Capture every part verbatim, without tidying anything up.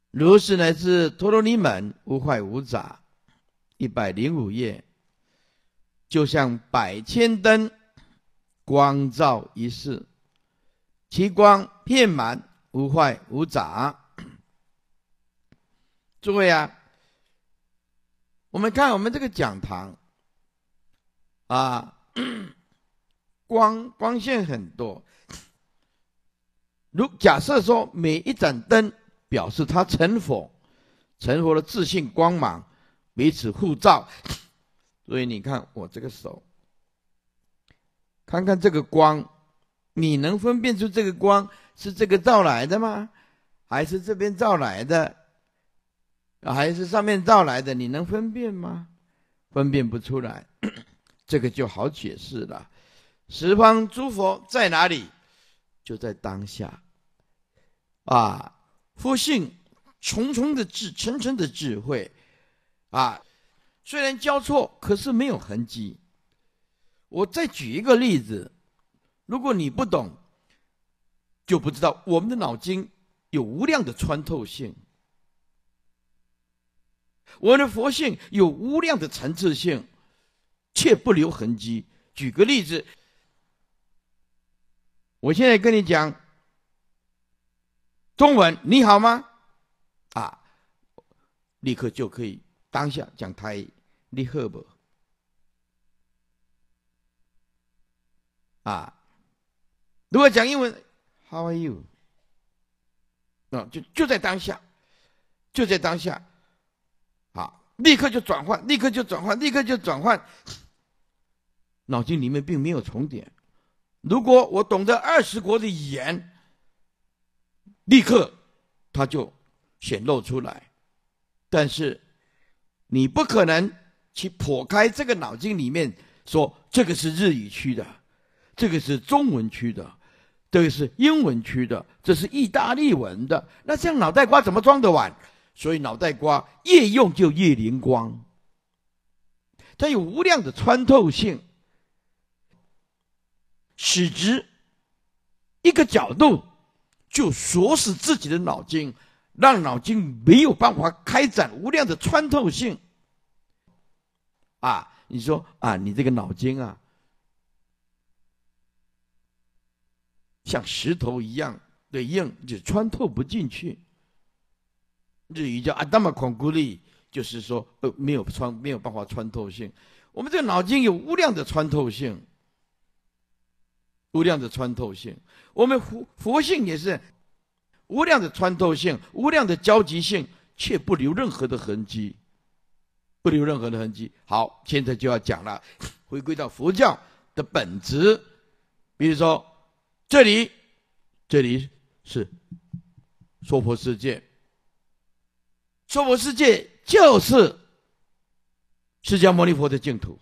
如是乃至陀罗尼门，无坏无杂。一百零五页，就像百千灯，光照一世，其光遍满，无坏无杂。诸位啊，我们看我们这个讲堂啊，光光线很多。如假设说每一盏灯表示它成佛，成佛的自信光芒彼此互照。所以你看我这个手，看看这个光，你能分辨出这个光是这个照来的吗？还是这边照来的？还是上面照来的？你能分辨吗？分辨不出来，这个就好解释了。十方诸佛在哪里？就在当下啊！佛性重重的智，层层的智慧啊！虽然交错，可是没有痕迹。我再举一个例子，如果你不懂，就不知道我们的脑筋有无量的穿透性，我们的佛性有无量的层次性，却不留痕迹。举个例子，我现在跟你讲中文，你好吗？啊，立刻就可以当下讲台语，你好不？啊，如果讲英文 ，How are you？ 啊，就就在当下，就在当下，啊，立刻就转换，立刻就转换，立刻就转换，脑筋里面并没有重叠。如果我懂得二十国的语言，立刻它就显露出来。但是你不可能去剖开这个脑筋里面说这个是日语区的，这个是中文区的，这个是英文区的，这是意大利文的。那这样脑袋瓜怎么装得完？所以脑袋瓜越用就越灵光，它有无量的穿透性，使之一个角度就锁死自己的脑筋，让脑筋没有办法开展无量的穿透性。啊，你说啊，你这个脑筋啊，像石头一样的硬，就穿透不进去。日语叫阿达玛孔古力，就是说呃没有穿没有办法穿透性。我们这个脑筋有无量的穿透性，无量的穿透性。我们佛佛性也是无量的穿透性，无量的交集性，却不留任何的痕迹，不留任何的痕迹。好，现在就要讲了，回归到佛教的本质。比如说，这里，这里是娑婆世界，娑婆世界就是释迦牟尼佛的净土。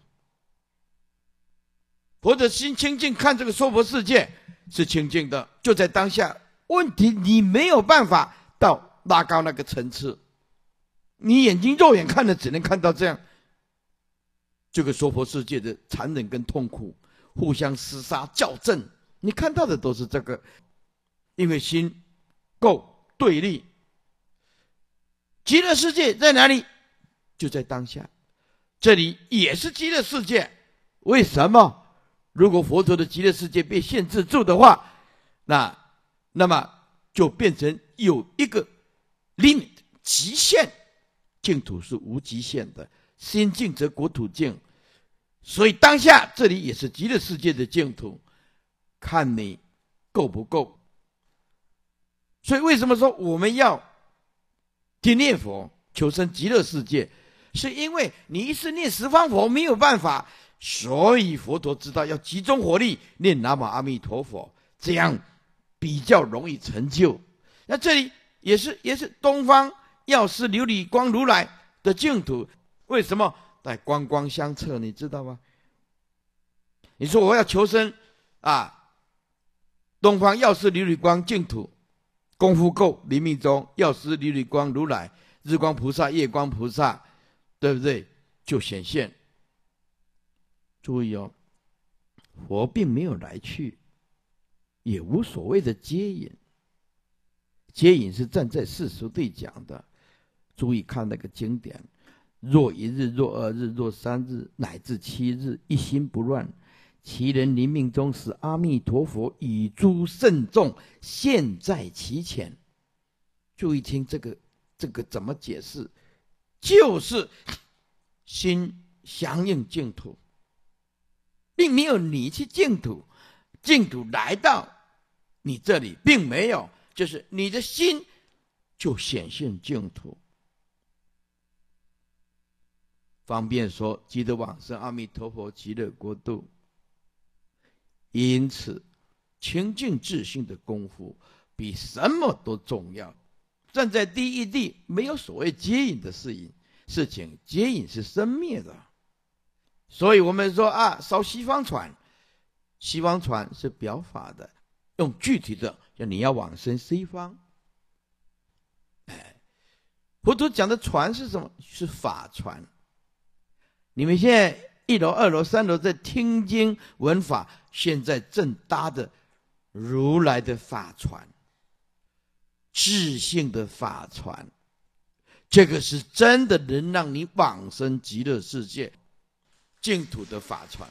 佛的心清净，看这个娑婆世界是清净的，就在当下。问题你没有办法到拉高那个层次，你眼睛肉眼看的只能看到这样，这个娑婆世界的残忍跟痛苦，互相厮杀较正，你看到的都是这个，因为心够对立。极乐世界在哪里？就在当下，这里也是极乐世界。为什么？如果佛陀的极乐世界被限制住的话，那那么就变成有一个 limit 极限，净土是无极限的，心净则国土净。所以当下这里也是极乐世界的净土，看你够不够。所以为什么说我们要去念佛求生极乐世界，是因为你一次念十方佛没有办法，所以佛陀知道要集中火力念南无阿弥陀佛，这样比较容易成就。那这里也是也是东方药师琉璃光如来的净土，为什么？在光光相测，你知道吗？你说我要求生啊，东方药师琉璃光净土，功夫够，临命中药师琉璃光如来、日光菩萨、夜光菩萨，对不对？就显现。注意哦，佛并没有来去，也无所谓的接引， 接引是站在世俗对讲的。注意看那个经典，若一日，若二日，若三日，乃至七日，一心不乱，其人临命终时，阿弥陀佛与诸圣众现在其前。注意听这个，这个怎么解释？就是心相应净土，并没有你去净土，净土来到你这里，并没有，就是你的心就显现净土。方便说即得往生阿弥陀佛极乐国度。因此清净自性的功夫比什么都重要。站在第一地，没有所谓接引的事情，事情接引是生灭的。所以我们说啊，烧西方船，西方船是表法的，用具体的，就你要往生西方。哎，佛陀讲的船是什么？是法船。你们现在一楼、二楼、三楼在听经闻法，现在正搭的如来的法船，智性的法船，这个是真的能让你往生极乐世界净土的法船。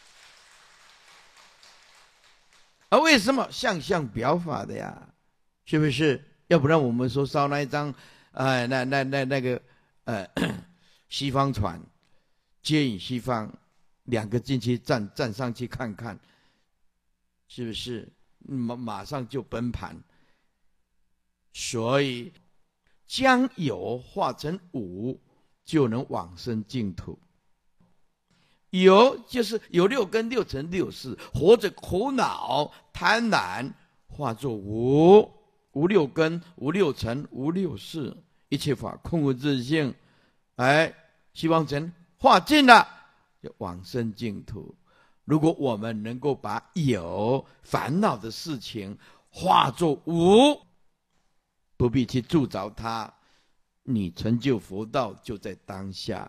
而为什么相相表法的呀？是不是？要不然我们说烧那一张，呃，那那那那个呃西方船，接引西方，两个进去站站上去看看，是不是？马马上就崩盘。所以将有化成无，就能往生净土。有就是有六根六尘六识，活着苦恼贪婪，化作无，无六根无六尘无六识，一切法空无自性。哎，西方尘化尽了，就往生净土。如果我们能够把有烦恼的事情化作无，不必去铸造它，你成就佛道就在当下。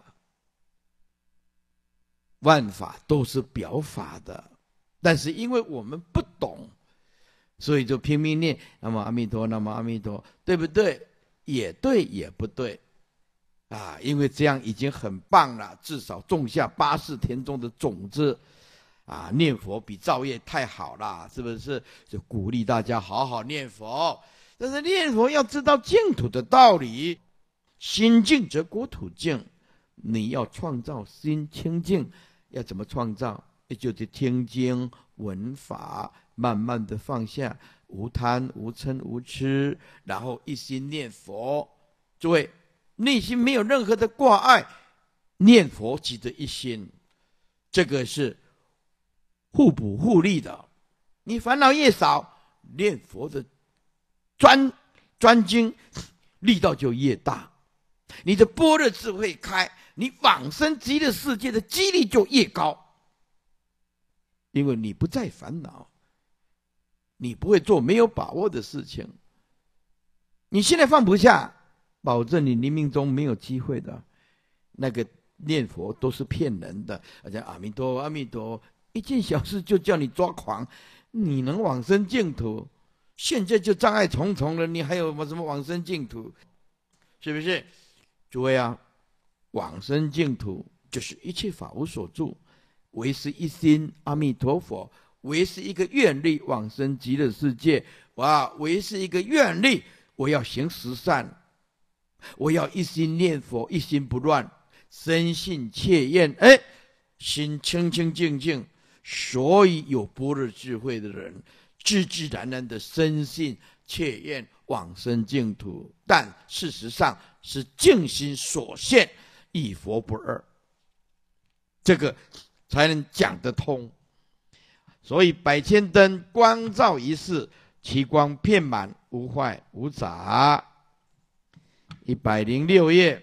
万法都是表法的，但是因为我们不懂，所以就拼命念南无阿弥陀，南无阿弥陀，对不对？也对，也不对啊！因为这样已经很棒了，至少种下八识田中的种子啊！念佛比造业太好了，是不是？就鼓励大家好好念佛。但是念佛要知道净土的道理，心净则国土净。你要创造心清净，要怎么创造？也就是听经闻法，慢慢的放下，无贪无嗔无痴，然后一心念佛。诸位，内心没有任何的挂碍，念佛即得一心，这个是互补互利的。你烦恼越少，念佛的专专精力道就越大，你的般若智慧开，你往生极乐世界的几率就越高。因为你不再烦恼，你不会做没有把握的事情。你现在放不下，保证你临命中没有机会的。那个念佛都是骗人的，而且阿弥陀阿弥陀，一件小事就叫你抓狂，你能往生净土？现在就障碍重重了，你还有什么往生净土？是不是？诸位啊，往生净土就是一切法无所住，唯是一心阿弥陀佛，唯是一个愿力往生极乐世界。哇，唯是一个愿力，我要行十善，我要一心念佛，一心不乱，深信切愿，哎，心清清净净。所以有般若智慧的人，自自然然的深信切愿往生净土，但事实上是净心所现，一佛不二，这个才能讲得通。所以百千灯光照一世，其光遍满，无坏无杂。一百零六页，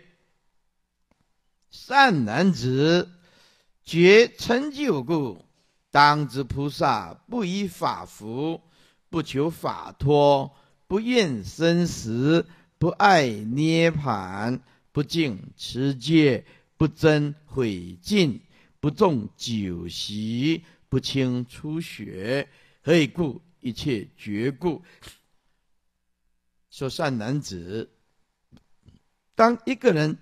善男子，觉成就故，当知菩萨不以法服，不求法脱，不愿生死，不爱涅盘，不敬持戒，不憎毁尽，不重酒席，不轻初学。何以故？一切觉故。 说善男子，当一个人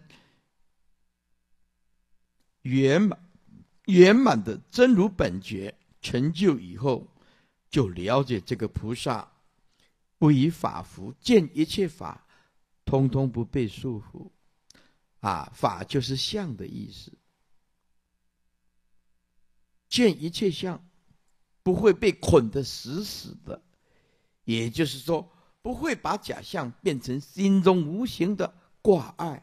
圆满圆满的真如本觉成就以后，就了解这个菩萨不以法服，见一切法通通不被束缚。啊，法就是相的意思，见一切相不会被捆得死死的，也就是说不会把假象变成心中无形的挂碍。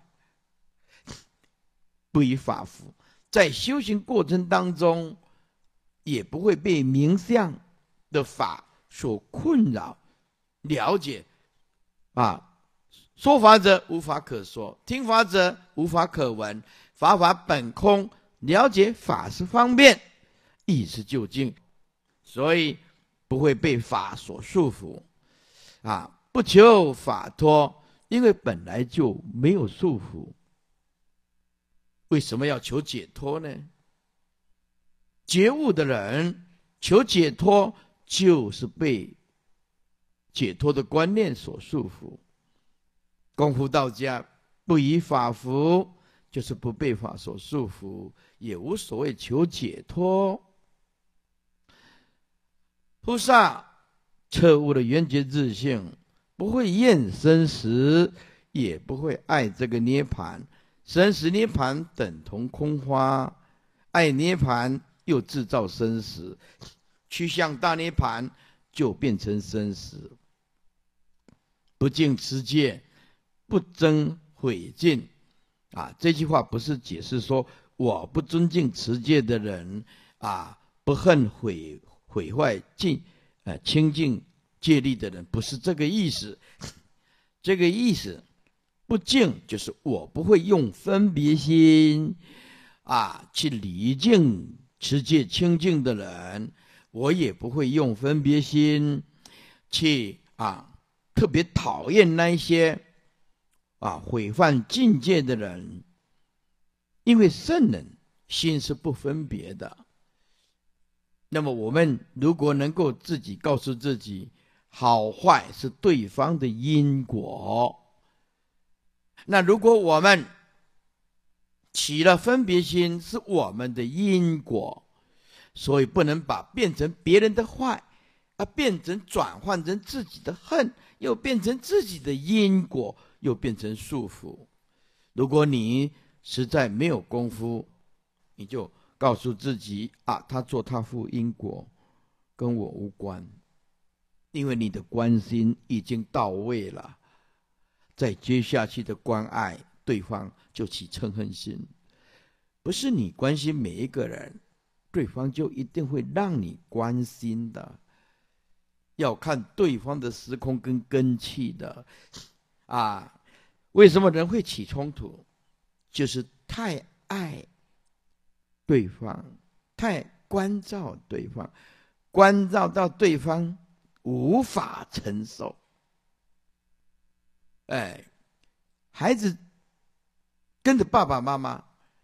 不以法服，在修行过程当中也不会被名相的法所困扰。了解啊，说法者无法可说，听法者无法可闻，法法本空，了解法是方便，意是究竟，所以不会被法所束缚啊！不求法脱，因为本来就没有束缚。为什么要求解脱呢？觉悟的人求解脱，就是被解脱的观念所束缚。功夫道家不以法服，就是不被法所束缚，也无所谓求解脱。菩萨彻悟的圆觉自性，不会厌生死，也不会爱这个涅盘。生死涅盘等同空花，爱涅盘又制造生死，趋向大涅盘就变成生死。不净持戒，不争毁禁啊！这句话不是解释说我不尊敬持戒的人啊，不恨毁毁坏净呃清净戒律的人，不是这个意思。这个意思，不净就是我不会用分别心啊去离净持戒清净的人，我也不会用分别心去啊特别讨厌那些啊毁犯境界的人，因为圣人心是不分别的。那么我们如果能够自己告诉自己，好坏是对方的因果，那如果我们起了分别心，是我们的因果，所以不能把变成别人的坏，而变成转换成自己的恨，又变成自己的因果，又变成束缚。如果你实在没有功夫，你就告诉自己啊，他做他负因果，跟我无关，因为你的关心已经到位了，再接下去的关爱对方就起嗔恨心。不是你关心每一个人，对方就一定会让你关心的，要看对方的时空跟根器的啊。为什么人会起冲突？就是太爱对方，太关照对方，关照到对方无法承受。哎，孩子跟着爸爸妈妈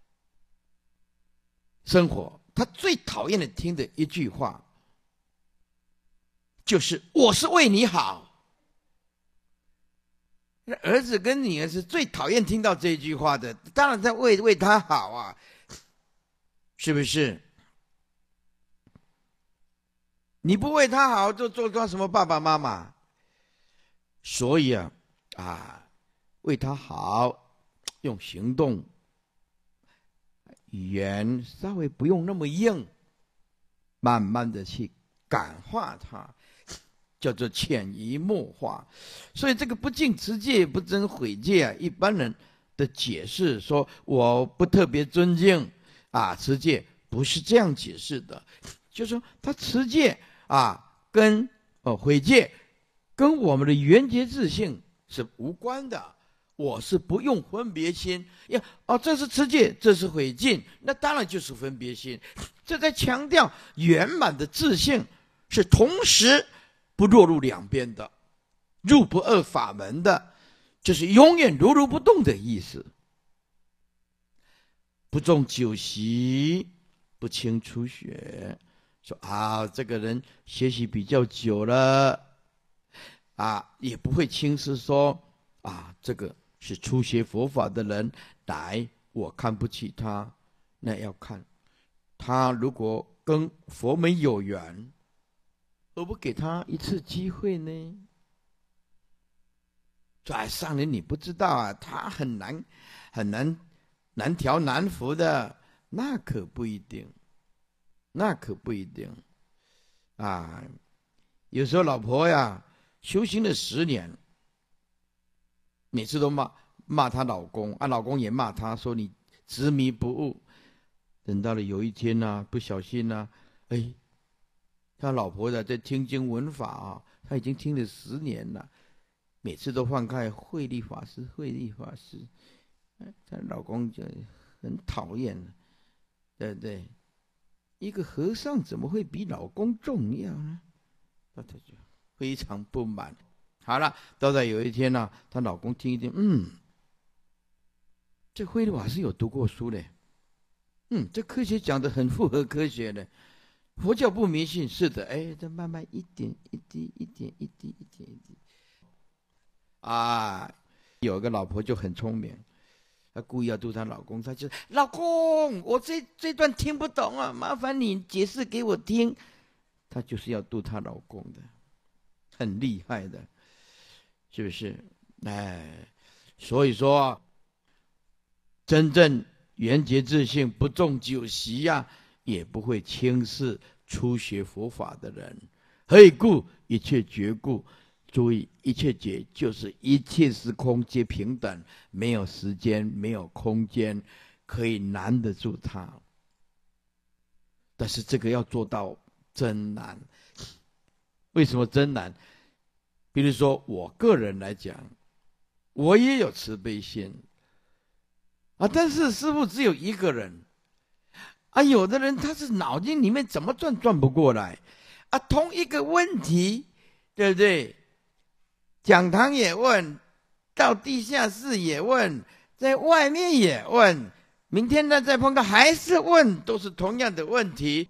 生活，他最讨厌的听的一句话就是我是为你好。儿子跟女儿是最讨厌听到这句话的，当然在为为他好啊，是不是？你不为他好，就做做什么爸爸妈妈？所以啊啊，为他好，用行动，语言稍微不用那么硬，慢慢的去感化他，叫做潜移默化。所以这个不净持戒，不争毁戒啊，一般人的解释说我不特别尊敬啊持戒，不是这样解释的。就是说他持戒啊跟呃毁戒跟我们的圆觉自性是无关的。我是不用分别心呀，哦，这是持戒，这是毁禁，那当然就是分别心。这在强调圆满的自性是同时不落入两边的，入不二法门的，就是永远如如不动的意思。不中九习，不清初学，说啊，这个人学习比较久了， 啊，也不会轻视说啊，这个是初学佛法的人来，我看不起他。那要看他如果跟佛门有缘，而不给他一次机会呢？在上人你不知道啊，他很难很难难调难服的，那可不一定，那可不一定啊。有时候老婆呀，修行了十年，每次都骂骂她老公啊，老公也骂她说你执迷不悟。等到了有一天呢、啊，不小心呢、啊，哎，他老婆的在听经闻法啊，他已经听了十年了，每次都放开慧律法师，慧律法师，她老公就很讨厌，对不对？一个和尚怎么会比老公重要呢？他就非常不满。好了，到了有一天呢、啊，她老公听一听，嗯，这慧律法师有读过书嘞。嗯，这科学讲的很符合科学的，佛教不迷信，是的，哎，这慢慢一点一滴，一点一滴，一点一滴，啊，有个老婆就很聪明，她故意要度她老公，她就老公，我这这段听不懂啊，麻烦你解释给我听。她就是要度她老公的，很厉害的，是不是？哎，所以说，真正圆觉自性不重酒席呀、啊，也不会轻视初学佛法的人。何以故？一切觉故。注意，一切觉就是一切时空皆平等，没有时间，没有空间可以难得住它。但是这个要做到真难。为什么真难？比如说我个人来讲，我也有慈悲心。啊！但是师父只有一个人啊，有的人他是脑筋里面怎么转转不过来啊。同一个问题，对不对？讲堂也问，到地下室也问，在外面也问，明天呢再碰到还是问，都是同样的问题。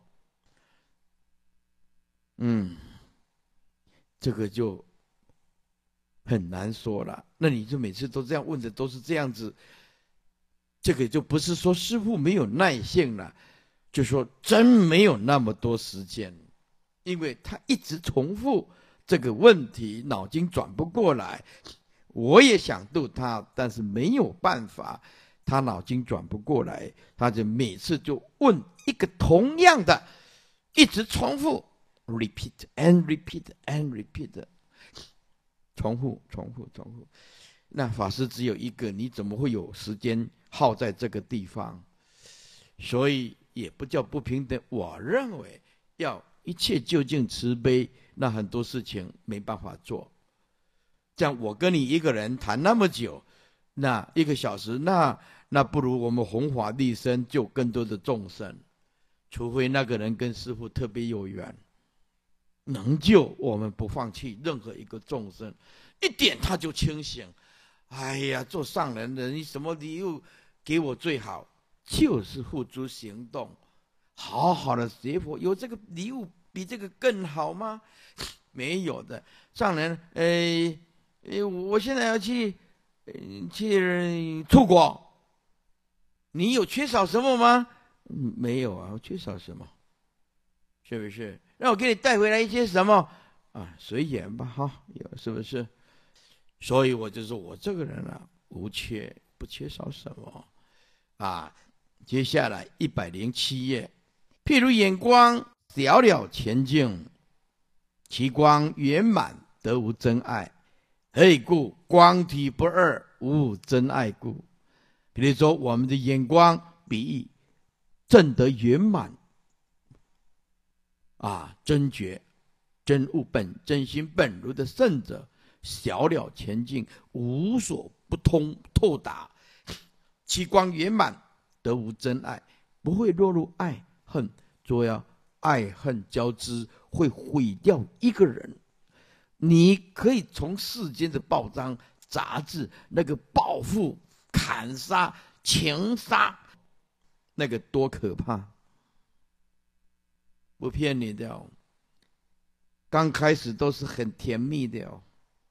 嗯，这个就很难说了。那你就每次都这样问的，都是这样子。这个就不是说师父没有耐性了，就说真没有那么多时间，因为他一直重复这个问题，脑筋转不过来。我也想度他，但是没有办法，他脑筋转不过来，他就每次就问一个同样的，一直重复 repeat and repeat and repeat， 重复重复重复。那法师只有一个，你怎么会有时间耗在这个地方？所以也不叫不平等。我认为要一切究竟慈悲，那很多事情没办法做。这样我跟你一个人谈那么久，那一个小时，那那不如我们弘法利生，救更多的众生。除非那个人跟师父特别有缘，能救我们不放弃任何一个众生，一点他就清醒。哎呀，做上人的，你什么礼物给我最好？就是付诸行动，好好的学佛。有这个礼物比这个更好吗？没有的。上人，呃，呃，我现在要去，呃、去出国，你有缺少什么吗？嗯，没有啊，我缺少什么？是不是？让我给你带回来一些什么啊？随缘吧，哈，有是不是？所以我就说我这个人啊，无缺，不缺少什么啊。接下来一百零七页，譬如眼光了了前境，其光圆满，得无真爱。何以故？光体不二，无真爱故。比如说我们的眼光，比喻正得圆满啊，真觉、真悟本、真心本如的圣者。小了前进，无所不通透达，其光圆满，得无真爱，不会落入爱恨。主要爱恨交织，会毁掉一个人。你可以从世间的报章杂志那个报复、砍杀、情杀，那个多可怕！不骗你的哦，刚开始都是很甜蜜的哦。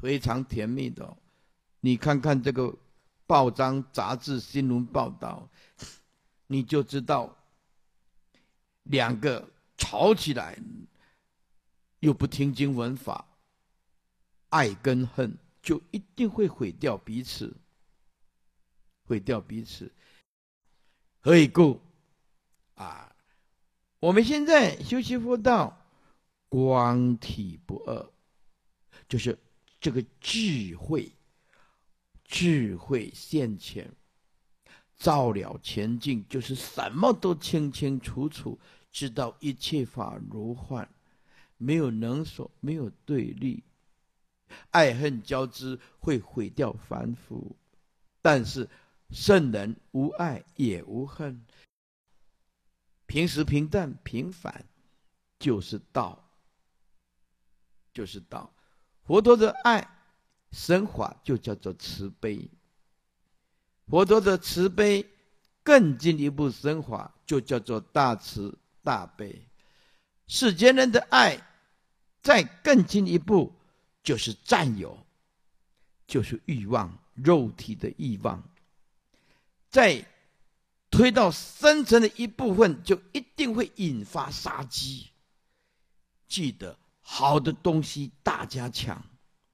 非常甜蜜的哦。你看看这个报章、杂志、新闻报道，你就知道两个吵起来，又不听经闻法，爱跟恨就一定会毁掉彼此，毁掉彼此。何以故？啊，我们现在修习佛道，光体不二，就是这个智慧。智慧现前，照了前进，就是什么都清清楚楚，知道一切法如幻，没有能所，没有对立，爱恨交织会毁掉凡夫。但是圣人无爱也无恨，平时平淡平凡，就是道，就是道。佛陀的爱升华就叫做慈悲，佛陀的慈悲更进一步升华，就叫做大慈大悲。世间人的爱再更进一步，就是占有，就是欲望，肉体的欲望。再推到深层的一部分，就一定会引发杀机。记得，好的东西大家抢，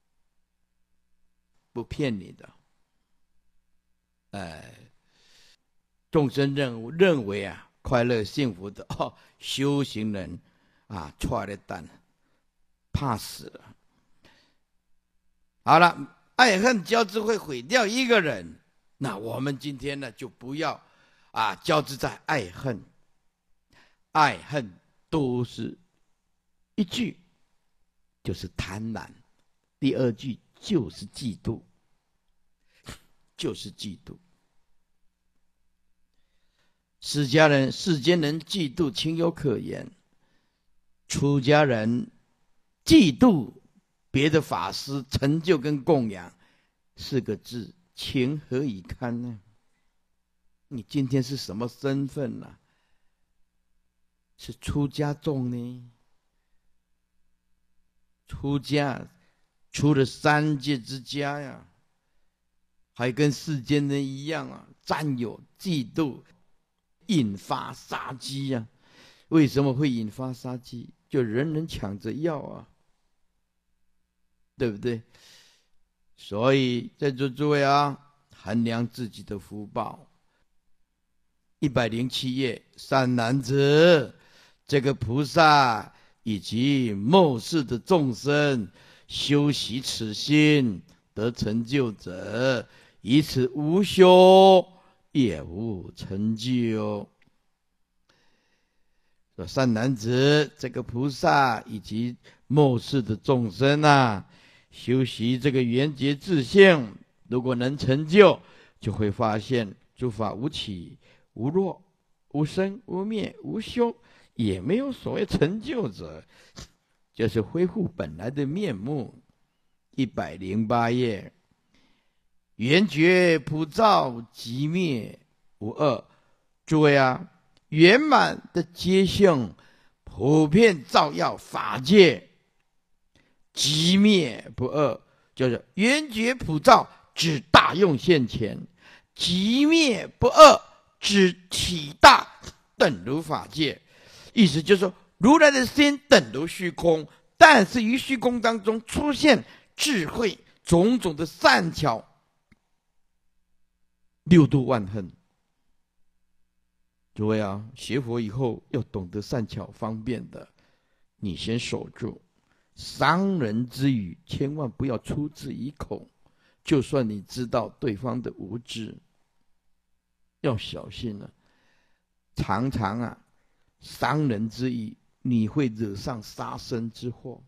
不骗你的。哎，众生认认为啊，快乐幸福的哦，修行人啊，错了蛋，怕死了。好了，爱恨交织会毁掉一个人，那我们今天呢，就不要啊交织在爱恨，爱恨都是一句，就是贪婪；第二句就是嫉妒。就是嫉妒。释迦人、世间人嫉妒情有可原，出家人嫉妒别的法师成就跟供养，四个字，情何以堪呢？你今天是什么身份啊？是出家众呢？出家出了三界之家呀，还跟世间人一样啊，占有、嫉妒，引发杀机呀、啊。为什么会引发杀机？就人人抢着要啊，对不对？所以在座诸位啊，衡量自己的福报。一百零七页，善男子，这个菩萨以及末世的众生，修习此心得成就者，以此无修也无成就。说善男子，这个菩萨以及末世的众生啊，修习这个圆觉自性，如果能成就，就会发现诸法无起无落，无生无灭无休，也没有所谓成就者，就是恢复本来的面目。一百零八页，圆觉普照即灭无二。诸位啊，圆满的觉性普遍照耀法界，即灭不二，就是圆觉普照指大用现前，即灭不二指体大等如法界。意思就是说，如来的心等如虚空，但是于虚空当中出现智慧种种的善巧，六度万恨。诸位啊，学佛以后要懂得善巧方便的，你先守住。伤人之语千万不要出自一口，就算你知道对方的无知，要小心了、啊。常常啊，伤人之语，你会惹上杀身之祸。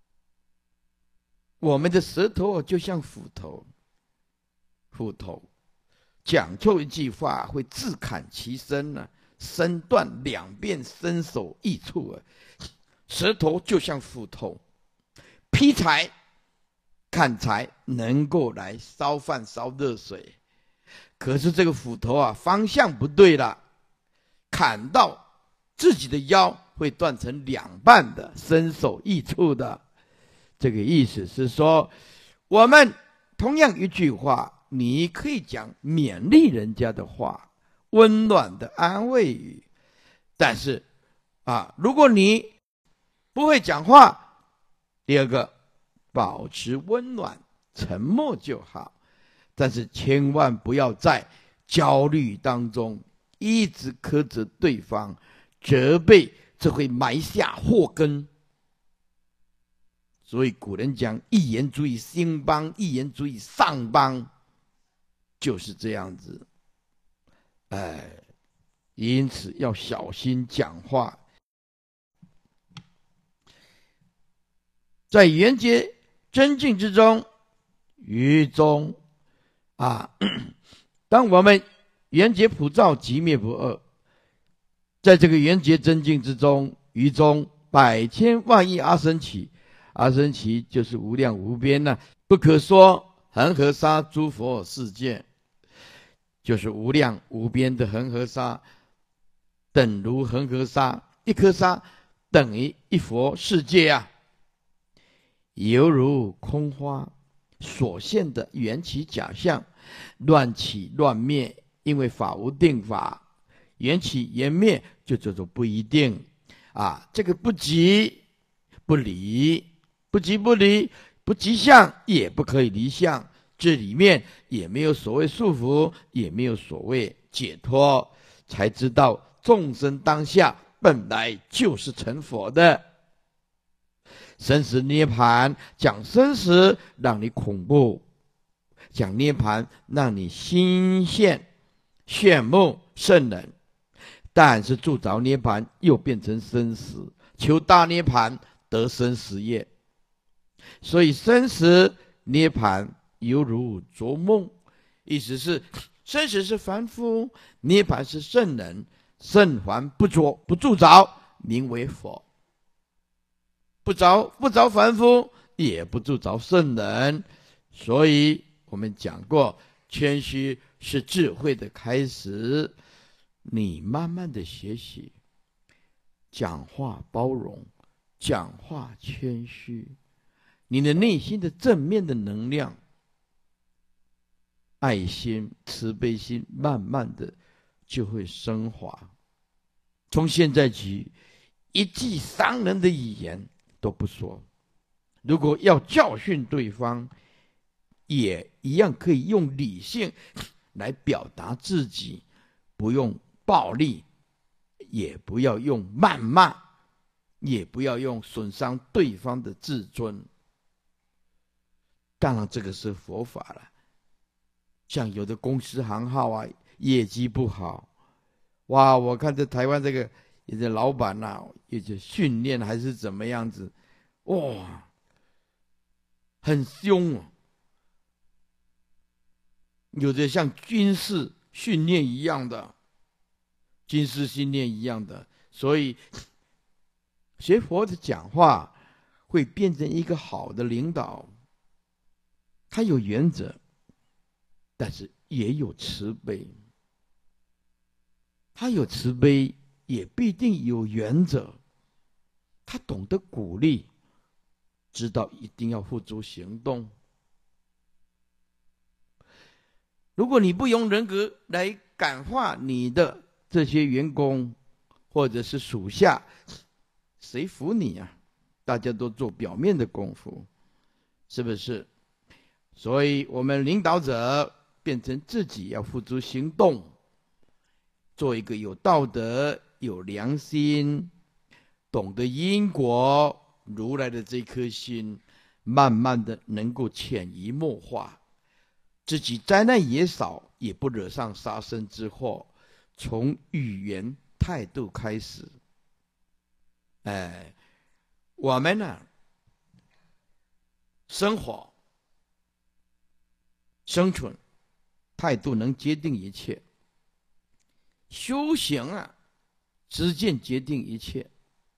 我们的舌头就像斧头，斧头讲错一句话会自砍其身呢、啊，身断两边，身首异处啊。舌头就像斧头，劈柴、砍柴能够来烧饭、烧热水，可是这个斧头啊，方向不对了，砍到自己的腰会断成两半的，身首异处的。这个意思是说， 我们同样一句话，你可以讲勉励人家的话，温暖的安慰语，但是啊，如果你不会讲话，第二个，保持温暖，沉默就好。但是千万不要在焦虑当中一直苛责对方，责备，这会埋下祸根。所以古人讲一言足以兴邦，一言足以丧邦，就是这样子。哎，因此要小心讲话。在缘觉真境之中，于中啊，当我们缘觉普照，即灭不二，在这个缘觉真境之中，于中百千万亿阿僧祇，阿僧祇就是无量无边呢、啊，不可说恒河沙诸佛世界，就是无量无边的恒河沙，等如恒河沙，一颗沙等于一佛世界啊，犹如空花所现的缘起假象，乱起乱灭，因为法无定法，缘起缘灭就叫做不一定啊，这个不即不离，不即不离，不即相也不可以离相，这里面也没有所谓束缚，也没有所谓解脱，才知道众生当下本来就是成佛的。生死涅盘，讲生死让你恐怖，讲涅盘让你心羡羡慕圣人，但是铸造涅盘又变成生死，求大涅盘得生死业。所以生死涅盘犹如昨梦，意思是生死是凡夫，涅盘是圣人，圣凡不着不铸造，名为佛。不着不着凡夫，也不铸造圣人。所以我们讲过，谦虚是智慧的开始。你慢慢的学习，讲话包容，讲话谦虚，你的内心的正面的能量，爱心、慈悲心，慢慢的就会升华。从现在起，一句伤人的语言都不说。如果要教训对方，也一样可以用理性来表达自己，不用暴力，也不要用谩骂，也不要用损伤对方的自尊。当然这个是佛法了。像有的公司行号啊，业绩不好，哇，我看这台湾这个有的老板呐、啊，也就训练还是怎么样子，哇，很凶啊，有的像军事训练一样的，军事训练一样的，所以学佛的讲话会变成一个好的领导，他有原则，但是也有慈悲，他有慈悲，也必定有原则。他懂得鼓励，知道一定要付诸行动。如果你不用人格来感化你的这些员工或者是属下，谁服你啊？大家都做表面的功夫，是不是？所以我们领导者变成自己要付诸行动，做一个有道德、有良心、懂得因果如来的这颗心，慢慢的能够潜移默化，自己灾难也少，也不惹上杀身之祸。从语言态度开始，哎，我们呢，生活、生存态度能决定一切，修行啊，知见决定一切。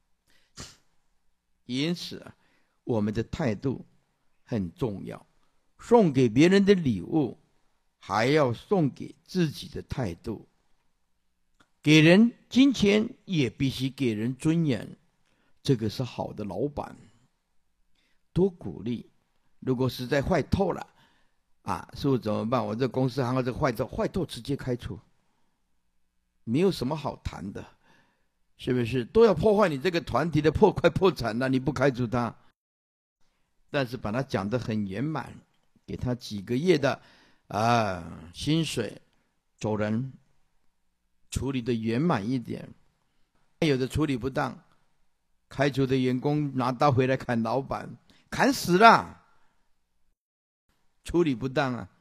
因此啊，我们的态度很重要。送给别人的礼物，还要送给自己的态度。给人金钱也必须给人尊严，这个是好的老板。多鼓励， 如果实在坏透了，啊，师父怎么办？我这公司行号这坏透，坏透直接开除，没有什么好谈的，是不是？都要破坏你这个团体的破快破产了，你不开除他？但是把它讲得很圆满，给他几个月的啊薪水，走人，处理的圆满一点。有的处理不当，开除的员工拿刀回来砍老板，砍死了，处理不当啊，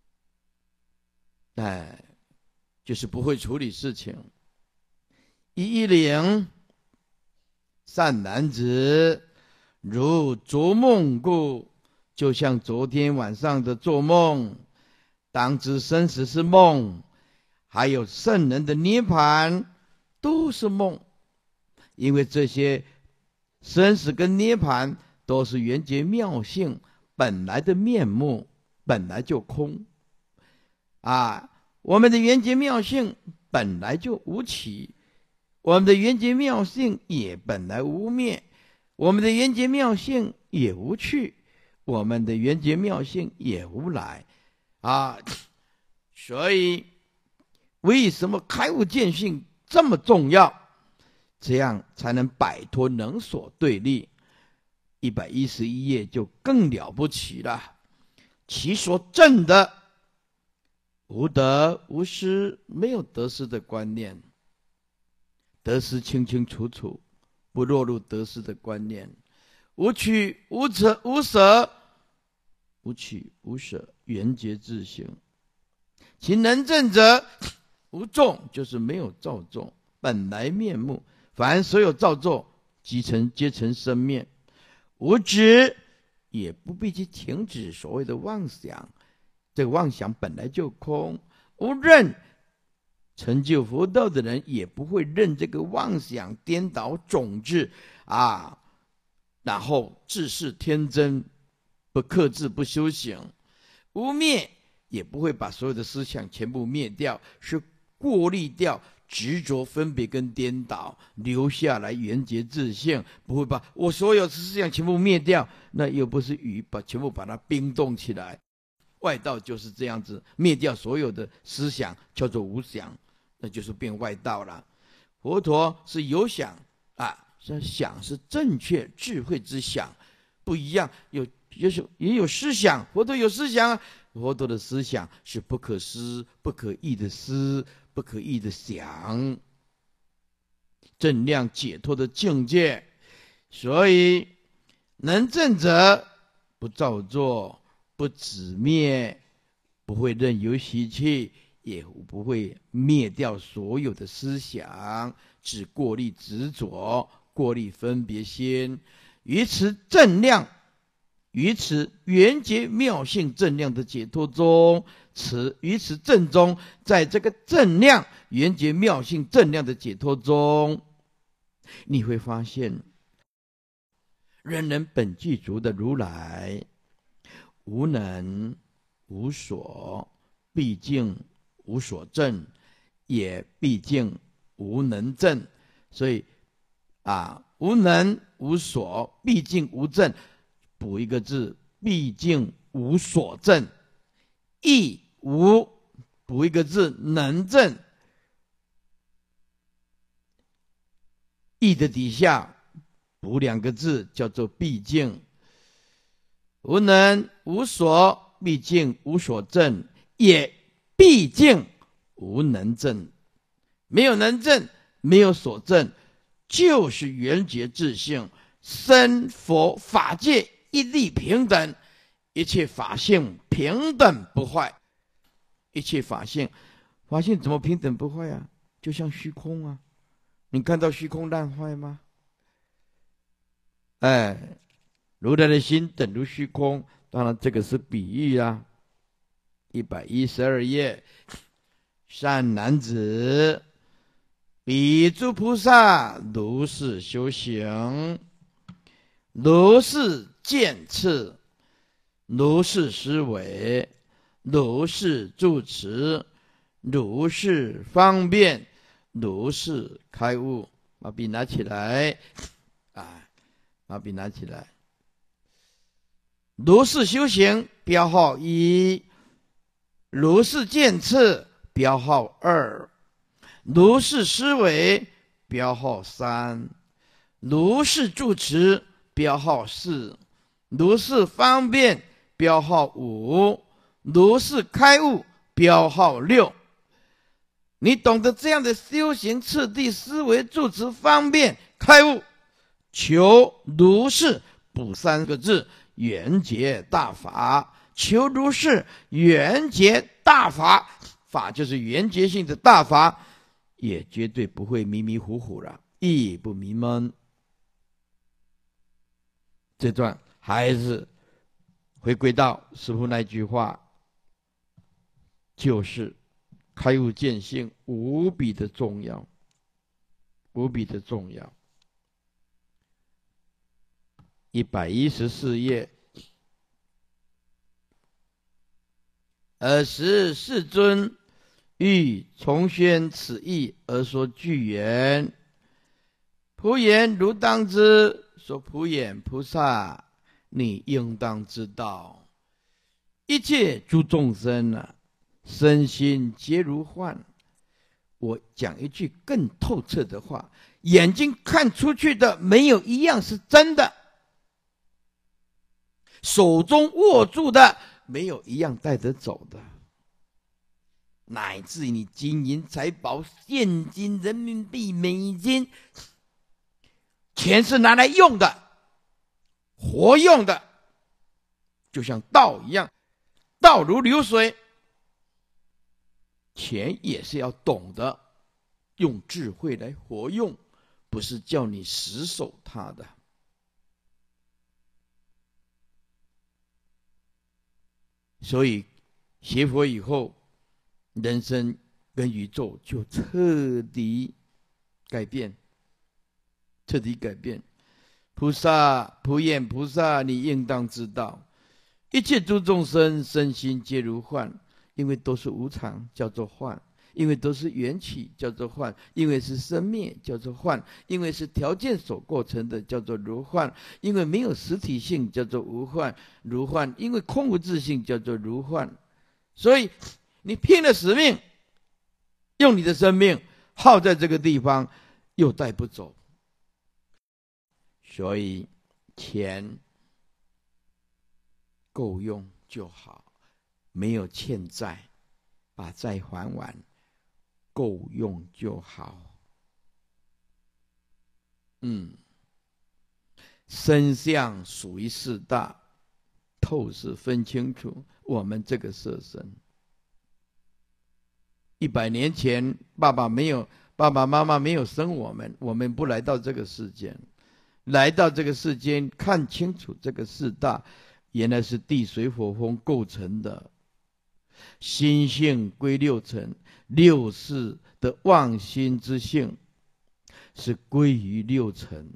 哎，就是不会处理事情。一一零，善男子，如昨梦故，就像昨天晚上的做梦，当知生死是梦，还有圣人的涅槃都是梦。因为这些生死跟涅槃都是缘觉妙性本来的面目，本来就空啊！我们的缘觉妙性本来就无起，我们的缘觉妙性也本来无灭，我们的缘觉妙性也无去，我们的缘觉妙性也无来啊！所以为什么开悟见性这么重要？这样才能摆脱能所对立。一百一十一页就更了不起了，其所证的无得无失，没有得失的观念，得失清清楚楚，不落入得失的观念，无取无舍无舍，无取无舍，缘觉自性。其能证者无众，就是没有造作，本来面目。凡所有造作，即成皆成生灭，无止，也不必去停止所谓的妄想。这个妄想本来就空，无认。成就佛道的人也不会认这个妄想颠倒种子啊，然后自是天真，不克制，不修行。无灭，也不会把所有的思想全部灭掉，是过滤掉执着、分别跟颠倒，留下来缘觉自性，不会把我所有思想全部灭掉，那又不是雨把全部把它冰冻起来。外道就是这样子，灭掉所有的思想，叫做无想，那就是变外道了。佛陀是有想啊，想是正确智慧之想，不一样，有也有也有思想，佛陀有思想啊，佛陀的思想是不可思、不可议的思。不可议的想，正量解脱的境界。所以能证者不造作，不止灭，不会任由习气，也不会灭掉所有的思想，只过滤执着，过滤分别心。于此正量，于此缘觉妙性正量的解脱中，此于此正中，在这个正量缘觉妙性正量的解脱中，你会发现，人人本具足的如来，无能无所，毕竟无所证，也毕竟无能证。所以啊，无能无所，毕竟无证。补一个字，毕竟无所证，亦无补一个字，能证。亦的底下补两个字，叫做毕竟。无能无所，毕竟无所证，也毕竟无能证。没有能证，没有所证，就是缘觉自性，生佛法界一律平等，一切法性平等不坏。一切法性，法性怎么平等不坏啊？就像虚空啊，你看到虚空烂坏吗？哎，如来的心等如虚空，当然这个是比喻啊。一百一十二页，善男子，彼诸菩萨如是修行，如是见次，如是思维，如是住持，如是方便，如是开悟。把笔拿起来啊，把笔拿起来。 如是修行，标号一；如是见次，标号二；如是思维，标号三；如是住持，标号四；如是方便，标号五；如是开悟，标号六。你懂得这样的修行次第、思维、住持、方便、开悟，求如是补三个字：圆觉大法。求如是圆觉大法，法就是圆觉性的大法，也绝对不会迷迷糊糊了，亦不迷蒙。这段还是回归到师父那句话，就是开悟见性无比的重要，无比的重要。一百一十四页，尔时世尊欲重宣此义而说具言：普言如当知。说普眼菩萨，你应当知道，一切诸众生啊，身心皆如幻。我讲一句更透彻的话，眼睛看出去的没有一样是真的，手中握住的没有一样带得走的，乃至你金银财宝、现金、人民币、美金，钱是拿来用的，活用的，就像道一样，道如流水。钱也是要懂得用智慧来活用，不是叫你死守它的。所以学佛以后，人生跟宇宙就彻底改变，彻底改变。菩萨普眼菩萨，你应当知道，一切诸众生身心皆如幻，因为都是无常，叫做幻；因为都是缘起，叫做幻；因为是生灭，叫做幻；因为是条件所构成的，叫做如幻；因为没有实体性，叫做无幻如幻；因为空无自性，叫做如幻。所以你拼了使命，用你的生命耗在这个地方，又带不走。所以钱够用就好，没有欠债，把债还完，够用就好。嗯，身相属于四大，透视分清楚。我们这个色身，一百年前爸爸没有，爸爸妈妈没有生我们，我们不来到这个世间。来到这个世间，看清楚这个四大，原来是地水火风构成的。心性归六尘，六识的妄心之性是归于六尘，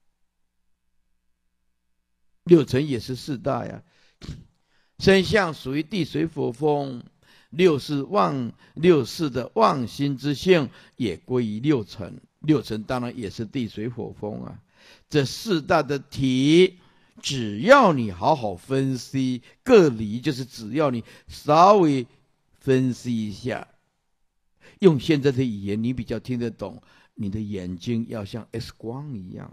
六尘也是四大呀。身相属于地水火风，六识妄六识的妄心之性也归于六尘，六尘当然也是地水火风啊。这四大的体，只要你好好分析，各理就是只要你稍微分析一下，用现在的语言你比较听得懂，你的眼睛要像 X 光一样，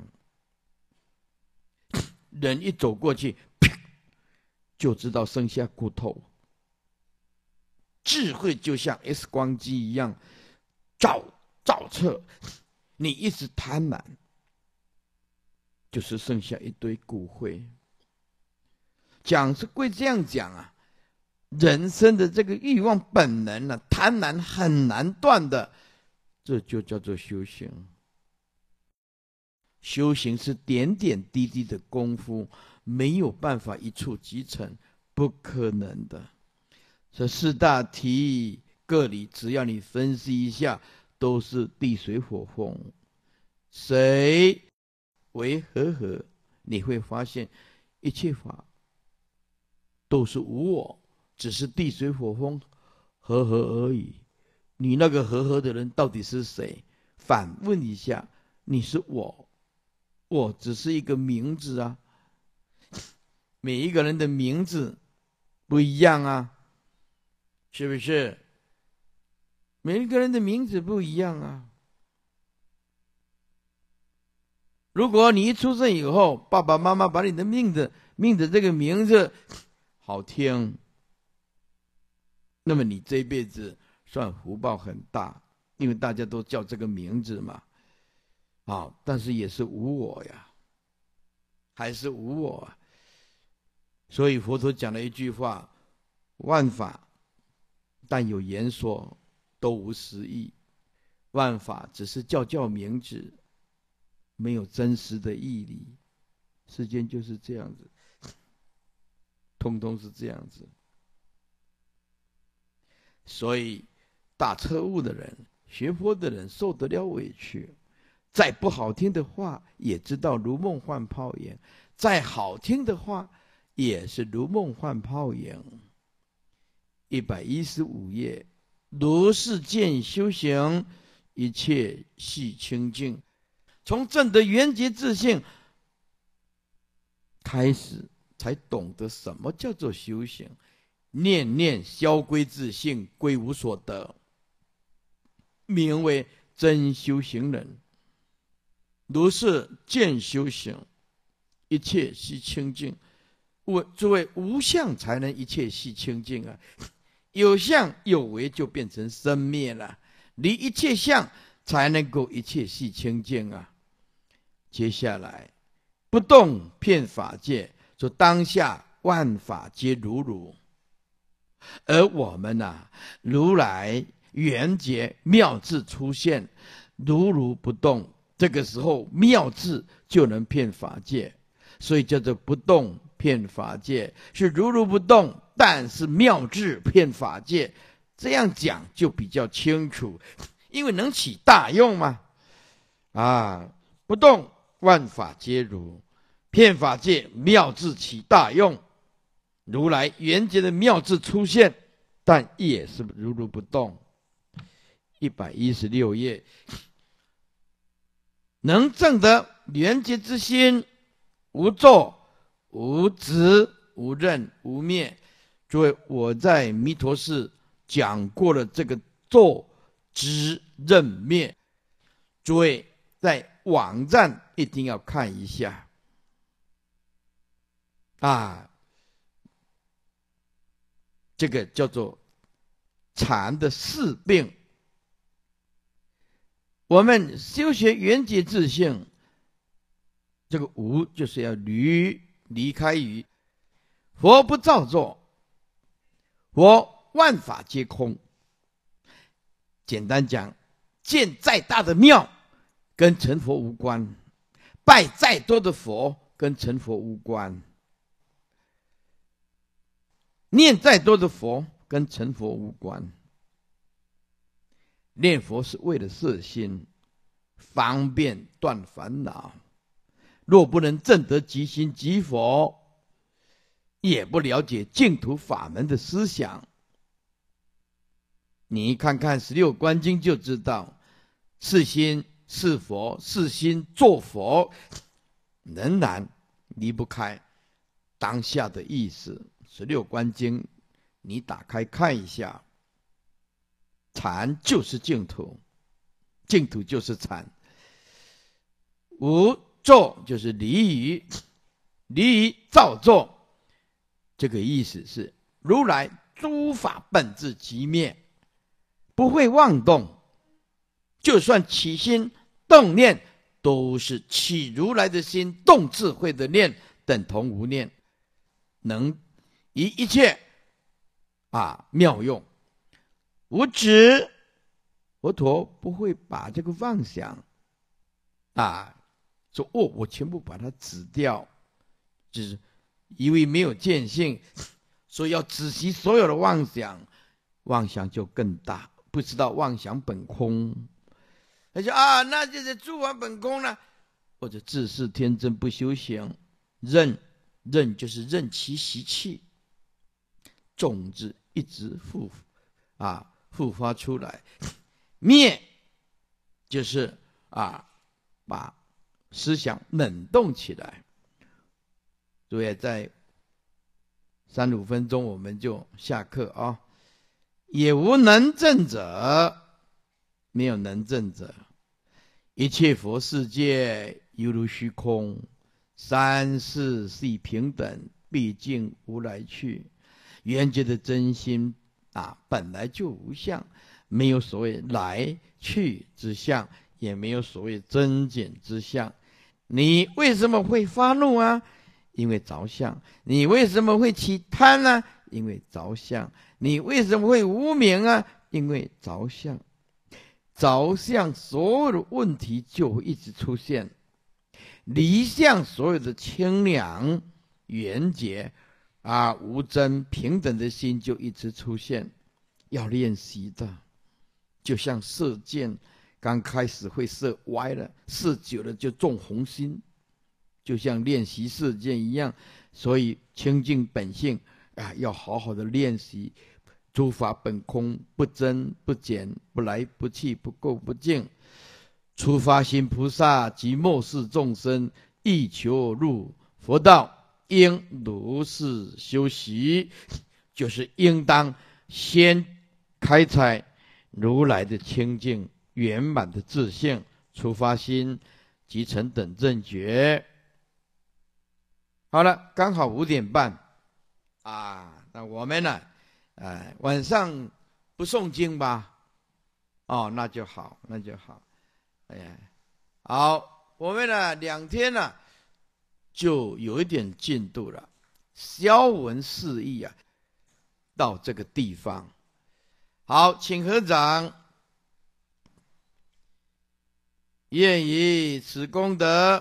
人一走过去就知道剩下骨头。智慧就像 X 光机一样照照彻，你一直贪婪，就是剩下一堆骨灰。讲是归这样讲啊，人生的这个欲望本能啊，贪婪很难断的，这就叫做修行。修行是点点滴滴的功夫，没有办法一触即成，不可能的。这四大体各理，只要你分析一下，都是地水火风。谁为和合，你会发现一切法都是无我，只是地水火风和合而已。你那个和合的人到底是谁？反问一下，你是我，我只是一个名字啊。 每一个人的名字不一样啊，是不是？每一个人的名字不一样啊。如果你一出生以后，爸爸妈妈把你的命的命的这个名字好听，那么你这一辈子算福报很大，因为大家都叫这个名字嘛。啊，但是也是无我呀，还是无我啊。所以佛陀讲了一句话：万法但有言说，都无实义。万法只是叫叫名字，没有真实的义理。世间就是这样子，通通是这样子。所以大彻悟的人，学佛的人受得了委屈，再不好听的话也知道如梦幻泡影，再好听的话也是如梦幻泡影。一百一十五页，如是见修行，一切系清净。从证得圆觉自性开始，才懂得什么叫做修行。念念消归自性，归无所得，名为真修行人。如是见修行，一切系清净。我诸位，无相才能一切系清净啊！有相有为就变成生灭了，离一切相才能够一切系清净啊！接下来，不动遍法界，说当下万法皆如如。而我们啊，如来圆觉妙智出现，如如不动。这个时候妙智就能遍法界，所以叫做不动遍法界，是如如不动，但是妙智遍法界。这样讲就比较清楚，因为能起大用嘛。啊，不动万法皆如，遍法界妙智起大用。如来圆觉的妙智出现，但也是如如不动。一百一十六页，能证得圆觉之心，无作、无执、无任、无灭。诸位，我在弥陀寺讲过了这个作、执、任、灭，诸位在网站一定要看一下啊。这个叫做禅的四病。我们修学圆觉自性，这个无就是要离离开于佛不造作，佛万法皆空。简单讲，见再大的庙跟成佛无关，拜再多的佛跟成佛无关，念再多的佛跟成佛无关。念佛是为了摄心，方便断烦恼。若不能证得即心即佛，也不了解净土法门的思想。你看看十六观经就知道，是心是佛，是心作佛，仍然离不开当下的意思。十六观经你打开看一下，禅就是净土，净土就是禅。无作就是离于离于造作，这个意思是如来诸法本自即灭，不会妄动。就算起心动念，都是起如来的心，动智慧的念，等同无念，能以一切啊妙用。无执，佛陀不会把这个妄想啊说哦，我全部把它止掉，就是因为没有见性，所以要止息所有的妄想，妄想就更大，不知道妄想本空。他说啊，那就是诸法本空了，或者自是天真不修行。任任就是任其习气，种子一直复啊复发出来。灭就是啊把思想冷冻起来。诸位在三五分钟我们就下课啊。也无能证者，没有能证者。一切佛世界犹如虚空，三世系平等，毕竟无来去。缘觉的真心啊，本来就无相，没有所谓来去之相，也没有所谓增减之相。你为什么会发怒啊？因为着相。你为什么会起贪呢？因为着相。你为什么会无明啊？因为着相。着相，所有的问题就会一直出现。离相，所有的清凉圆洁啊，无争平等的心就一直出现。要练习的，就像射箭，刚开始会射歪了，射久了就中红心，就像练习射箭一样。所以清净本性啊，要好好的练习。诸法本空，不增不减，不来不去，不垢不净。初发心菩萨及末世众生，欲求入佛道，应如是修习，就是应当先开采如来的清净圆满的自性，初发心即成等正觉。好了，刚好五点半啊，那我们呢？哎，晚上不诵经吧？哦，那就好，那就好。哎呀，好，我们呢两天呢就有一点进度了。消文释义啊，到这个地方。好，请合掌。愿以此功德，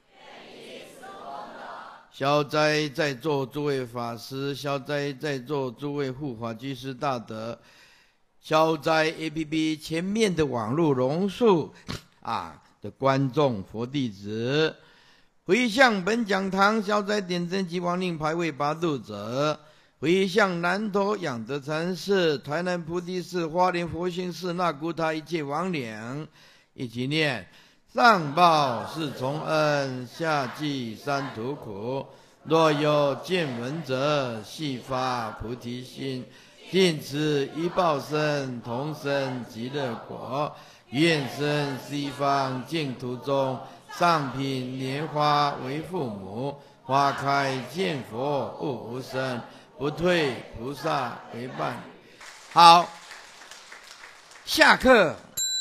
消灾在座诸位法师，消灾在座诸位护法居士大德，消灾 A P P 前面的网络榕树啊的观众佛弟子，回向本讲堂消灾点灯及亡灵牌位八度者，回向南投养德禅寺、台南菩提寺、花莲佛心寺、那古塔一切亡灵，一起念。上报四重恩，下济三途苦。若有见闻者，悉发菩提心，尽此一报身，同生极乐国。愿生西方净土中，上品莲花为父母，花开见佛悟无生，不退菩萨为伴。好，下课。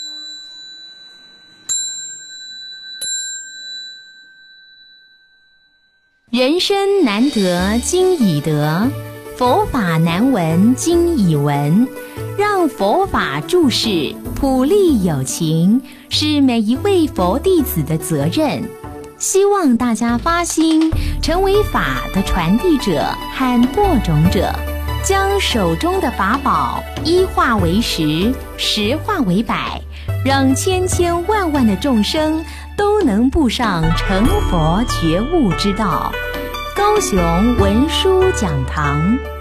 人生难得今已得，佛法难闻今已闻。让佛法注释普利有情，是每一位佛弟子的责任。希望大家发心，成为法的传递者和播种者，将手中的法宝一化为十，十化为百，让千千万万的众生都能步上成佛觉悟之道。高雄文殊讲堂。